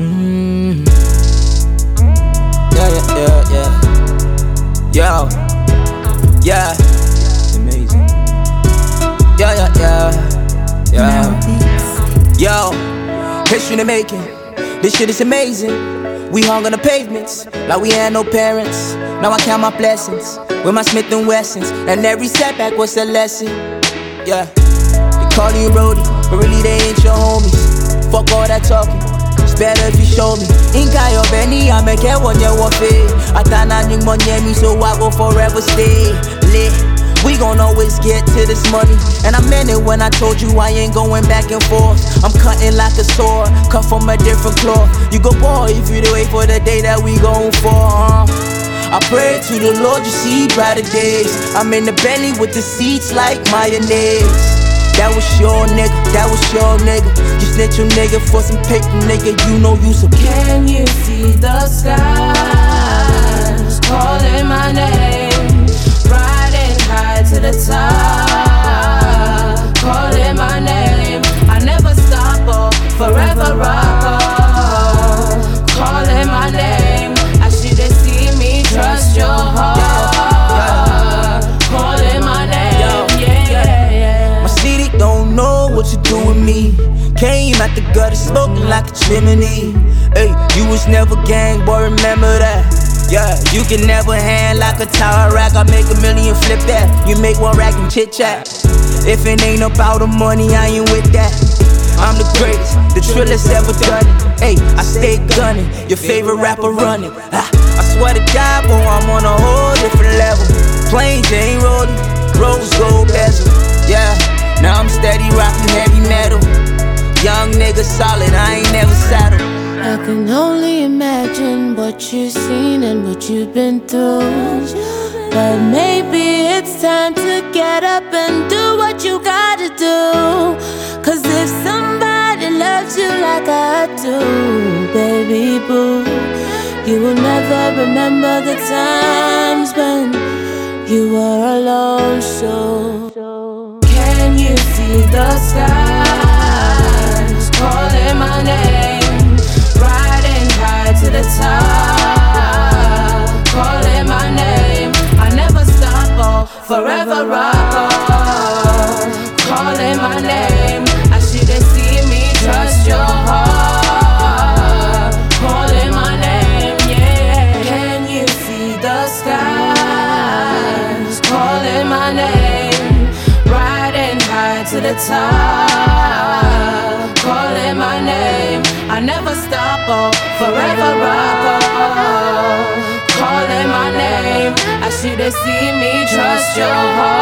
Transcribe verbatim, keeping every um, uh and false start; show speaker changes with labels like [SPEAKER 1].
[SPEAKER 1] Mm. Yeah, yeah, yeah, yeah. Yo, yeah. It's amazing. Yeah, yeah, yeah. Yeah. Yo, history in the making. This shit is amazing. We hung on the pavements like we had no parents. Now I count my blessings with my Smith and Wessons, and every setback was a lesson. Yeah. They call you roadie, but really they ain't your homies. Fuck all that talking. It's better if you show me. Inka yo Benny, I make it one year one fade. I thought I knew money me, so I will forever stay lit. We gon' always get to this money, and I meant it when I told you I ain't going back and forth. I'm cutting like a sword, cut from a different cloth. You go boy if you wait for the day that we gon' fall. Uh. I pray to the Lord you see brighter days. I'm in the Bentley with the seats like mayonnaise. That was your nigga, that was your nigga. You snitch your nigga for some paper, nigga. You know you some.
[SPEAKER 2] Can you see the skies calling my name? Riding high to the top, calling my name. I never stop, oh, forever rock, oh, calling my name. I should've seen me trust your heart, calling my name. Yeah, yeah, yeah.
[SPEAKER 1] My city don't know what you do with me. Came out the gutter smoking like a chimney. Hey, you was never gang, boy, remember that. Yeah, you can never hand like a tower rack. I make a million, flip that. You make one rack and chit chat. If it ain't about the money, I ain't with that. I'm the greatest, the trillest ever done it. Hey, I stay gunning, your favorite rapper running. Ah, I swear to God, boy, I'm on a whole different level. Planes ain't rolling, rose gold bezel. Yeah, now I'm steady rocking heavy metal. Young nigga solid, I ain't never settled.
[SPEAKER 2] I can only imagine what you've seen and what you've been through. But maybe it's time to get up and do what you gotta do. Cause if somebody loves you like I do, baby boo, you will never remember the times when you were alone. So can you see the skies calling my name? Riding high to the top, calling my name. I never stop, oh, forever rock, oh, calling my name. I should've seen me trust your heart, calling my name, yeah. Can you see the skies calling my name? Riding high to the top, calling my name. I never stop, oh, forever rock, oh, calling my name. I should've seen me trust your heart.